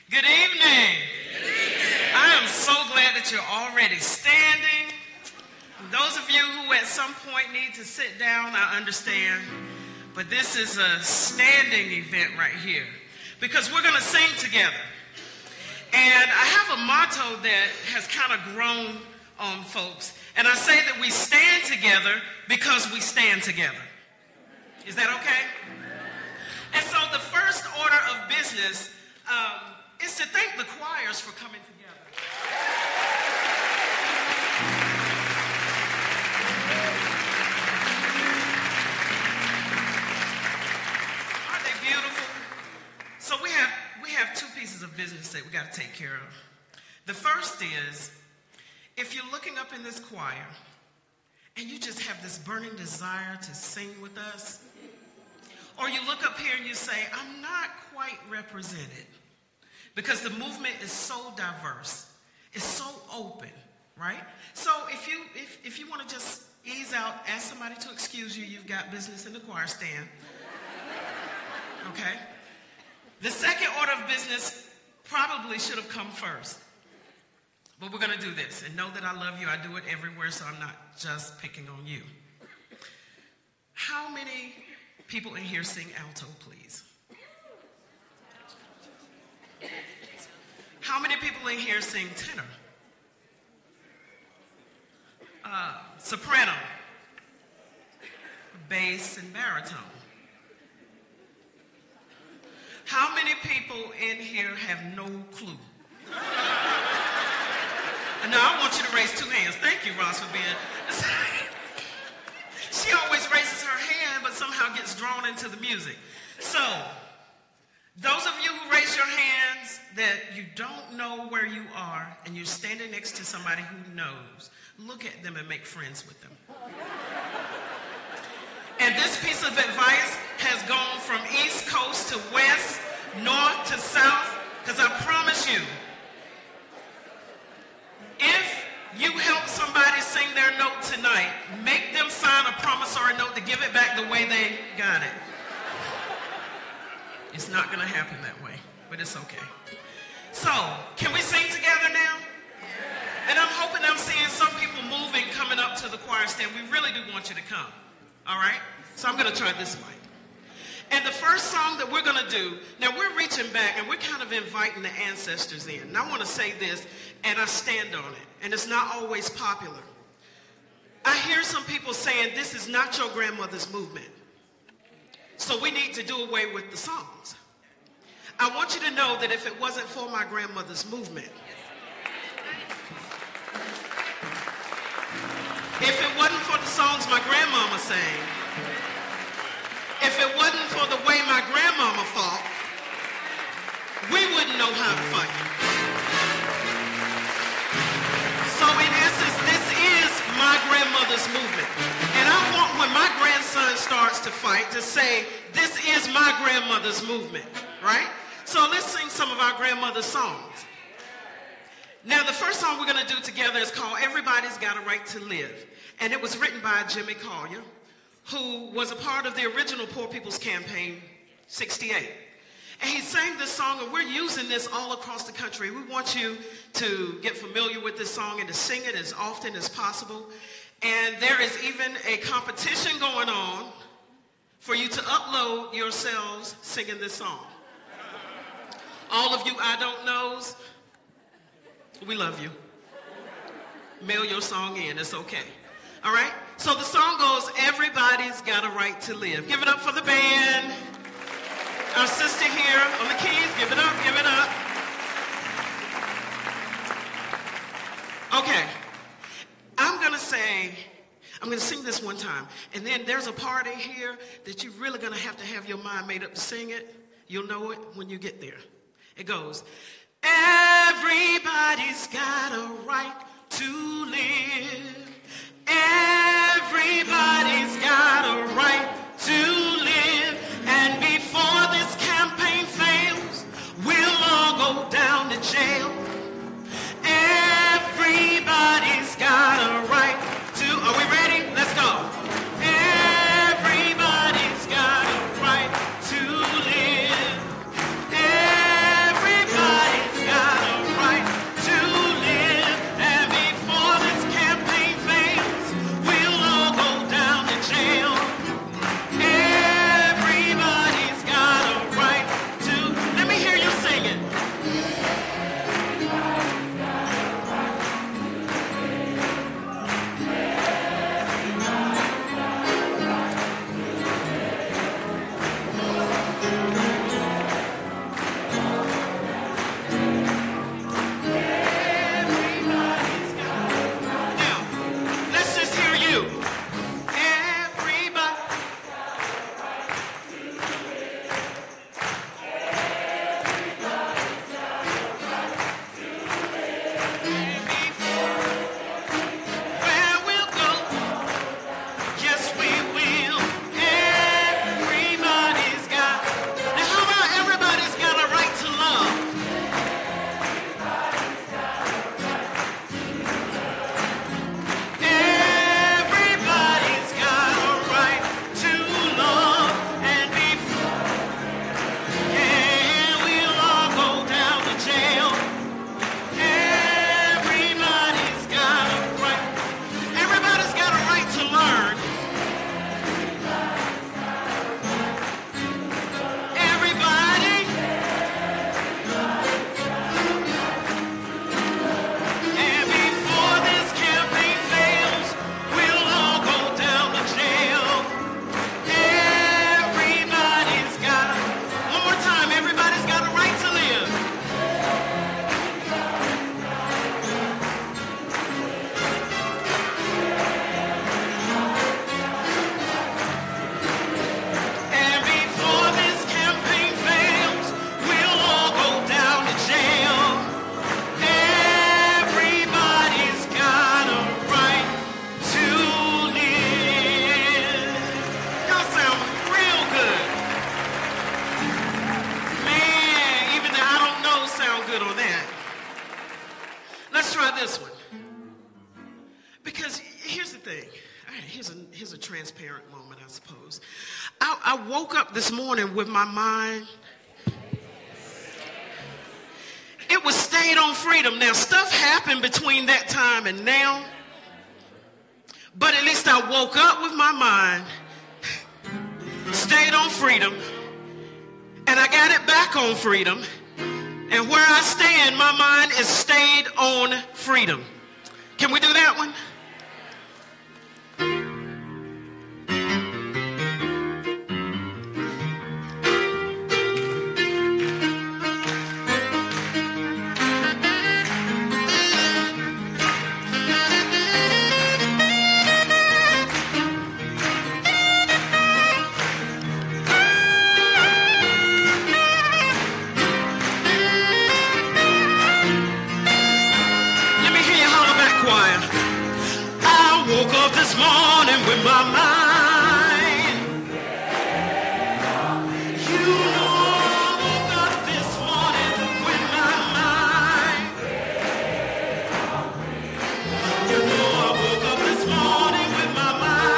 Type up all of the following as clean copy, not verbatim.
Good evening. I am so glad that you're already standing. Those of you who at some point need to sit down, I understand. But this is a standing event right here because we're going to sing together. And I have a motto that has kind of grown on folks. And I say that we stand together because we stand together. Is that okay? And so the first order of business is to thank the choirs for coming together. Aren't they beautiful? So we have two pieces of business that we got to take care of. The first is, if you're looking up in this choir and you just have this burning desire to sing with us, or you look up here and you say, I'm not quite represented, because the movement is so diverse, it's so open, right? So if you want to just ease out, ask somebody to excuse you, you've got business in the choir stand. Okay? The second order of business probably should have come first. But we're going to do this. And know that I love you. I do it everywhere, so I'm not just picking on you. How many people in here sing alto, please? How many people in here sing tenor? Soprano, bass, and baritone? How many people in here have no clue? Now, I want you to raise two hands. Thank you, Ross, for being... She always raises her hand, but somehow gets drawn into the music. So, those of you who raise your hands that you don't know where you are and you're standing next to somebody who knows, look at them and make friends with them. And this piece of advice has gone from East Coast to West, North to South, because I promise you, if you help somebody sing their note tonight, make them sign a promissory note to give it back the way they got it. It's not going to happen that way, but it's okay. So, can we sing together now? And I'm hoping I'm seeing some people moving coming up to the choir stand. We really do want you to come, all right? So I'm going to try this mic. And the first song that we're going to do, now we're reaching back and we're kind of inviting the ancestors in. And I want to say this, and I stand on it, and it's not always popular. I hear some people saying this is not your grandmother's movement, so we need to do away with the songs. I want you to know that if it wasn't for my grandmother's movement, if it wasn't for the songs my grandmama sang, if it wasn't for the way my grandmama fought, we wouldn't know how to fight. So in essence, this is my grandmother's movement. And I want when my grandson starts to fight to say, this is my grandmother's movement, right? So let's sing some of our grandmother's songs. Now the first song we're going to do together is called Everybody's Got a Right to Live. And it was written by Jimmy Collier, who was a part of the original Poor People's Campaign, 68. And he sang this song, and we're using this all across the country. We want you to get familiar with this song and to sing it as often as possible. And there is even a competition going on for you to upload yourselves singing this song. All of you I don't knows, we love you. Mail your song in, it's okay. All right? So the song goes, Everybody's Got a Right to Live. Give it up for the band. Our sister here on the keys, give it up, give it up. Okay. I'm going to sing this one time. And then there's a part in here that you're really going to have your mind made up to sing it. You'll know it when you get there. It goes, everybody's got a right to live. Everybody's got a right to live. And before this campaign fails, we'll all go down to jail. Everybody's got a right to... Are we ready? Let's go. Everybody's got a right to live. Everybody let's try this one. Because here's the thing. All right, here's a transparent moment, I suppose. I woke up this morning with my mind. It was stayed on freedom. Now, stuff happened between that time and now. But at least I woke up with my mind, stayed on freedom, and I got it back on freedom. And where I stand, my mind is stayed on freedom. Can we do that one? With my mind, you know I woke up this morning with my mind. You know I woke up this morning with my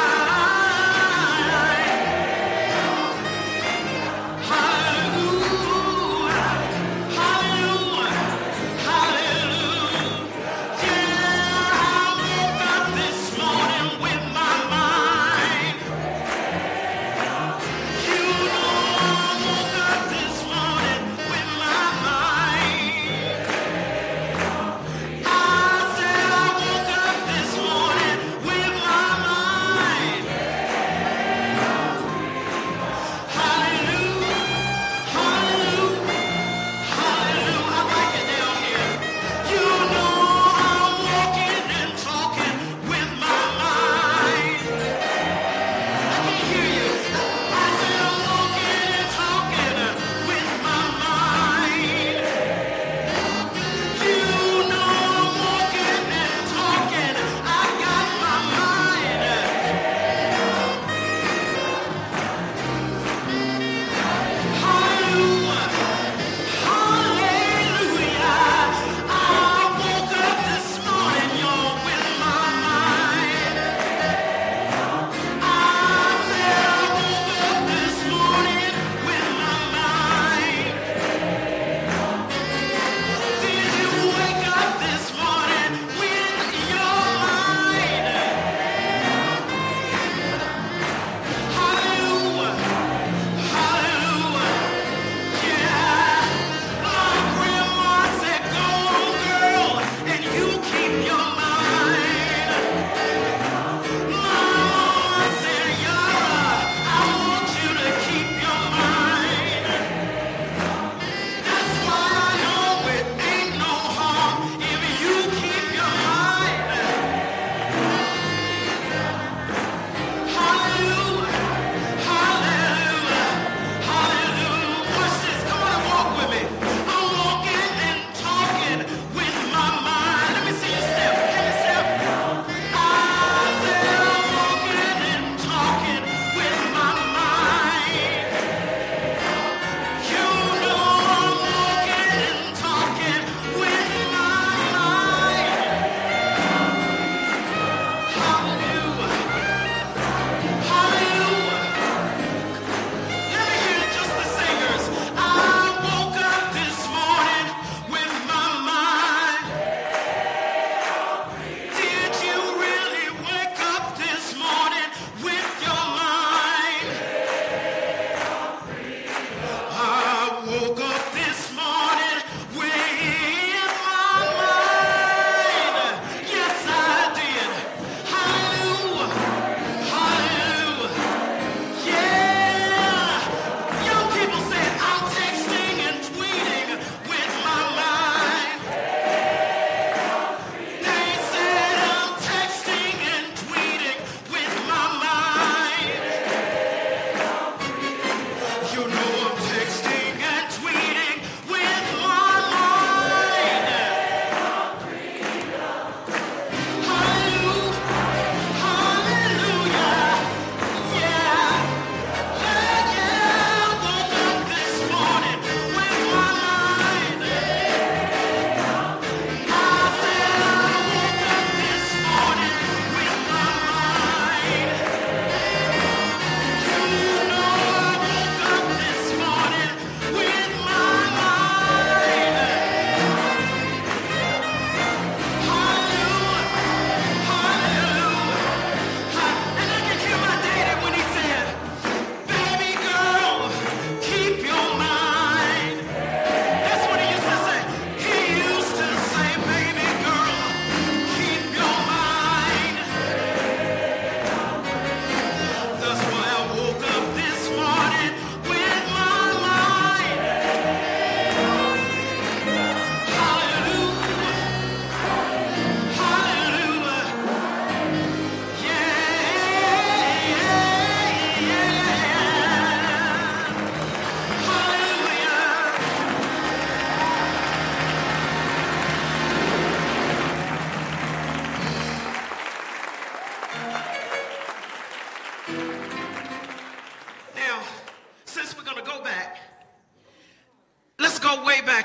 mind. Hallelujah, hallelujah, hallelujah. Yeah, I woke up this morning with my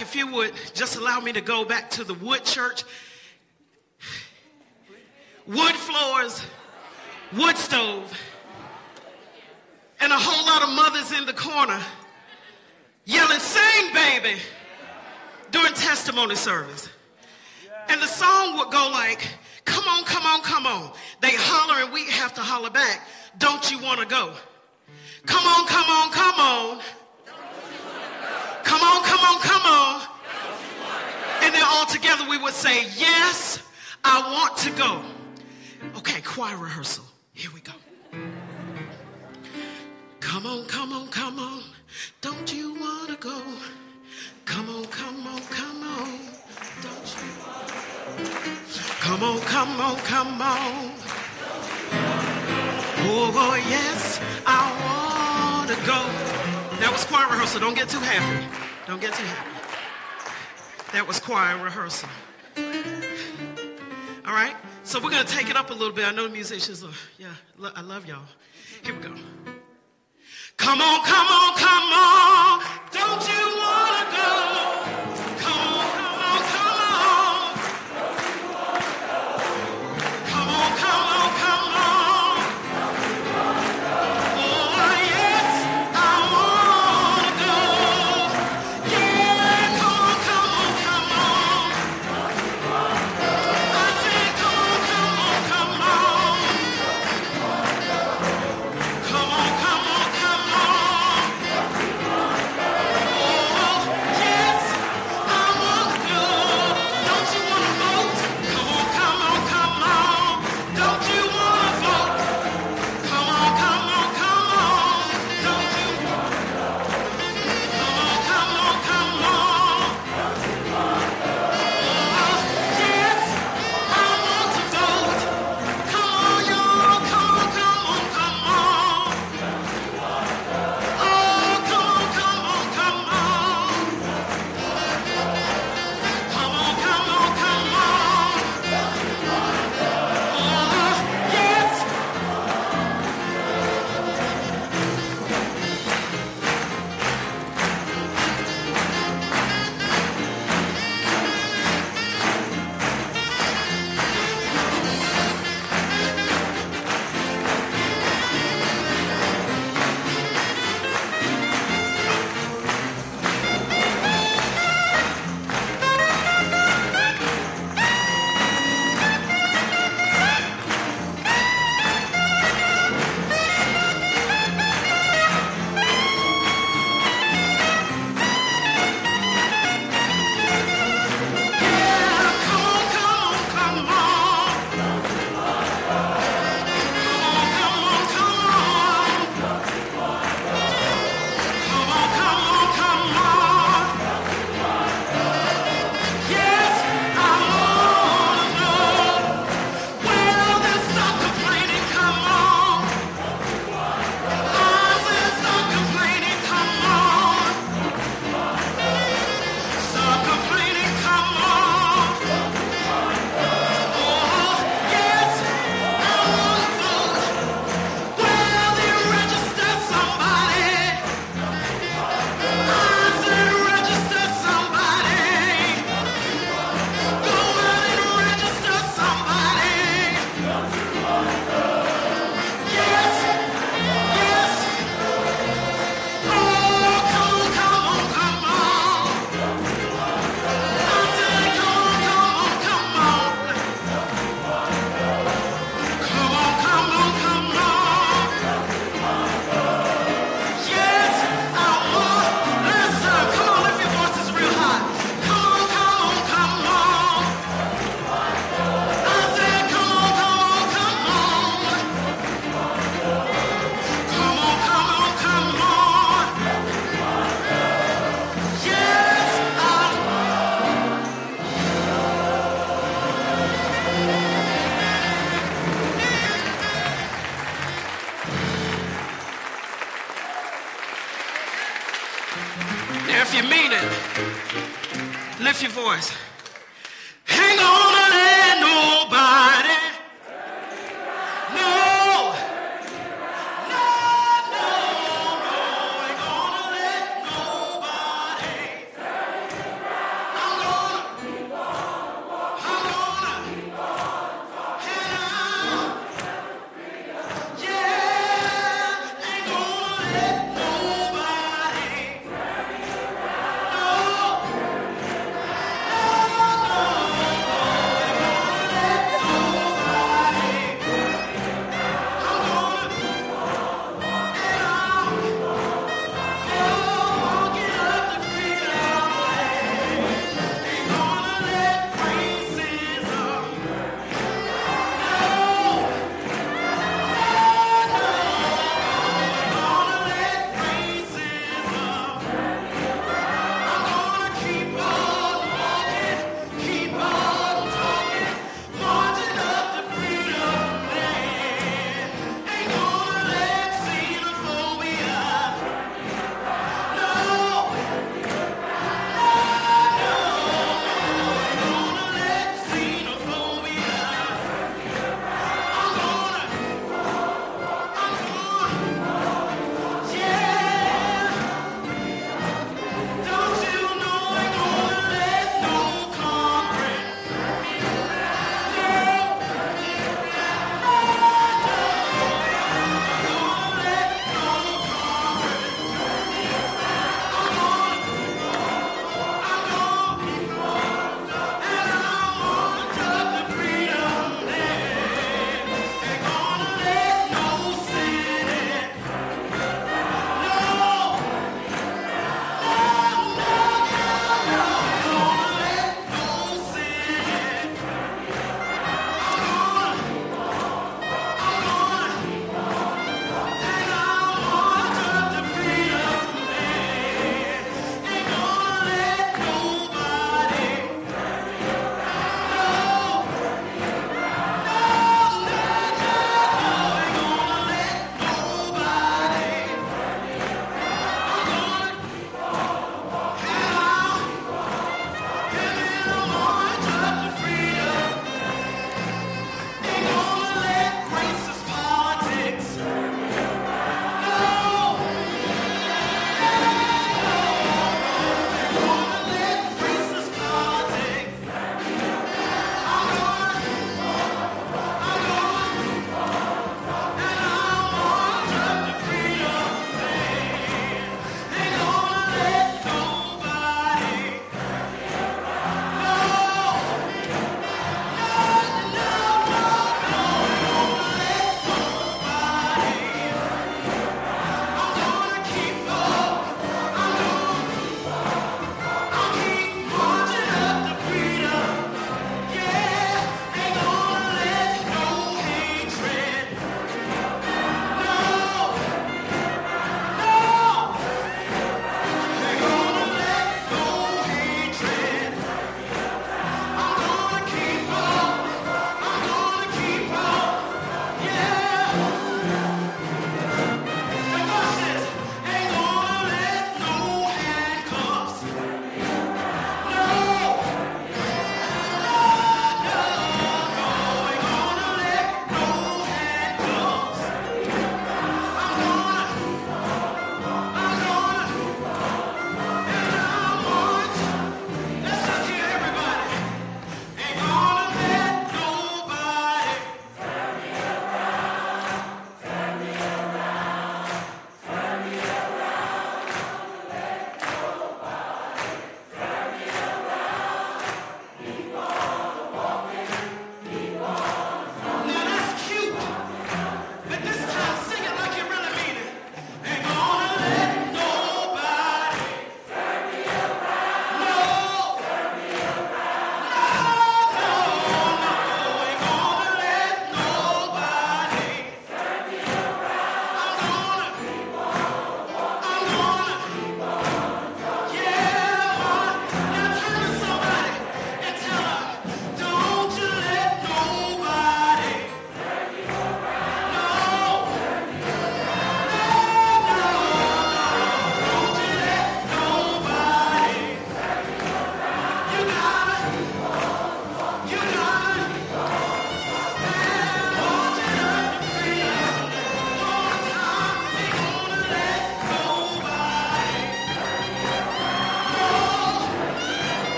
back, if you would just allow me to go back to the wood church. Wood floors, wood stove, and a whole lot of mothers in the corner yelling, "Sing, baby," during testimony service. And the song would go like, "Come on, come on, come on." They holler and we have to holler back, "Don't you want to go?" Come on, come on, come on. Come on, come on, come on. And then all together we would say, "Yes, I want to go." Okay, choir rehearsal. Here we go. Come on, come on, come on. Don't you want to go? Come on, come on, come on. Don't you want to go? Come on, come on, come on. Oh, yes, I want to go. That was choir rehearsal. Don't get too happy. Don't get too happy. That was choir rehearsal. All right? So we're going to take it up a little bit. I know the musicians are, I love y'all. Here we go. Come on, come on, come on. Don't you want to go? Come on, come on, come on. Come on, come on, come on. Oh, yes, I want to go. Yeah, come on, come on, come on. I said, come on, come on, come on. Come on, come on, come on. Oh, yes, I want to go. Don't you want to vote? Come on, come on, come on. Don't you want to vote? Come on, come on, come on. Don't you? Come on, come on, come on. Oh, yes, I want to vote. Come on, y'all. Come on, come on, come on. Oh, come on, come on, come on. Come on, come on, come on. Oh, yes. Now, if you mean it, lift your voice. Hang on and let nobody. No. No, no, no. Ain't gonna let nobody.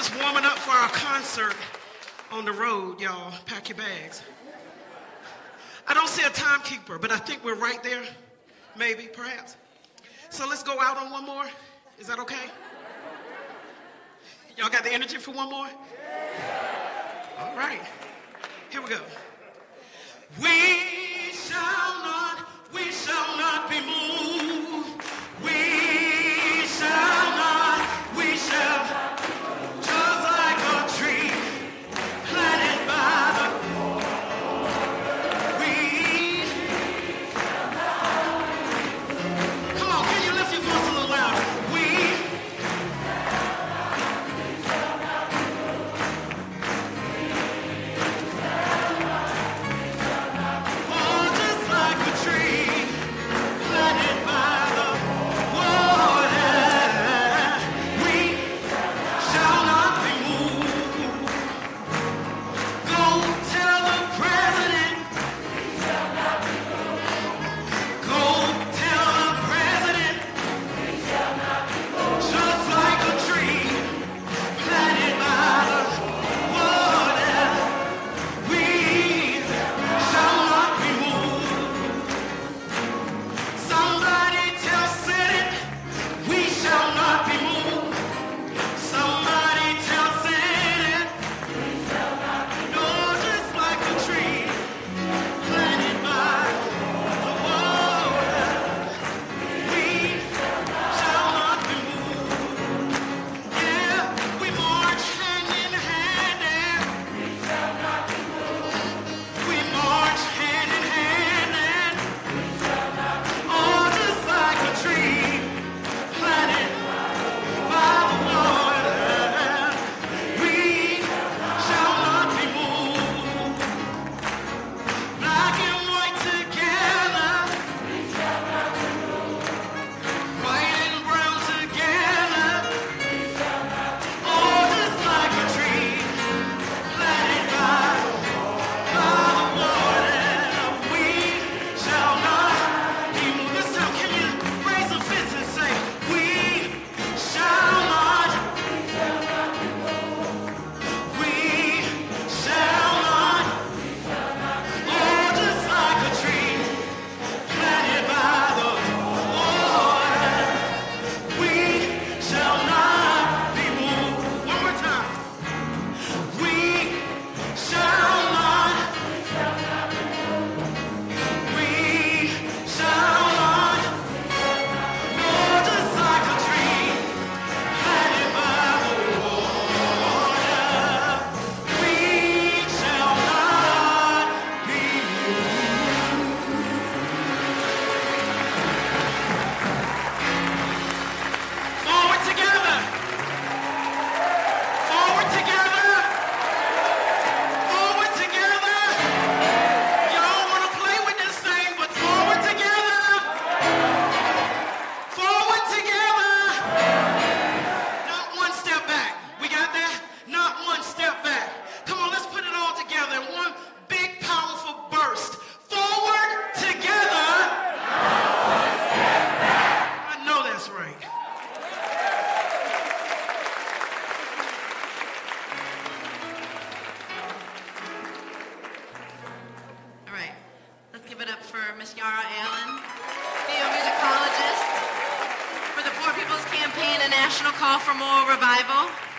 just warming up for our concert on the road, y'all. Pack your bags. I don't see a timekeeper, but I think we're right there. Maybe, perhaps. So let's go out on one more. Is that okay? Y'all got the energy for one more? All right. Here we go. We shall not be moved. We shall, just like a tree planted by the weed. Come on, can you lift your voice a little louder? Just like a tree planted by the water, we shall not be moved. Go tell the president. Go tell the president. Just like a tree planted by the water, we shall not be moved. Somebody tell Senate, we shall not be moved. Somebody tell Senate, no, just like a tree planted by the water, we shall not be moved. Yeah, we march hand in hand, and we march hand in hand, and oh, just like a tree planted by the water, we shall not be moved. Black and white together, white and brown together, oh, just like a tree planted by the water, we shall not be moved. This time, can you raise a fist and say, we shall not, we shall not, oh, just like a tree planted by the water, we shall not be moved. One more time. We shall not, we shall not, oh, just like a tree planted by the water, we shall not be moved. Forward together. Forward together. Forward together. Y'all want to play with this thing, but forward together. Forward together. Not one step back. We got that? Not one step back. Come on, let's put it all together in one big, powerful burst. Forward together. I know that's right. All right, let's give it up for Miss Yara Allen, theomusicologist for the Poor People's Campaign, a national call for moral revival.